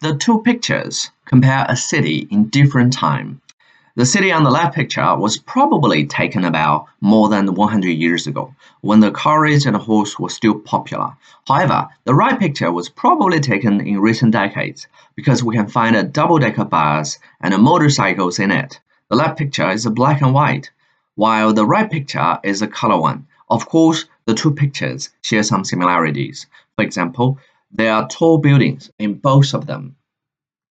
The two pictures compare a city in different time. The city on the left picture was probably taken about more than 100 years ago, when the carriage and horse were still popular. However, the right picture was probably taken in recent decades, because we can find a double-decker bus and motorcycles in it. The left picture is black and white, while the right picture is a color one. Of course, the two pictures share some similarities. For example, there are tall buildings in both of them.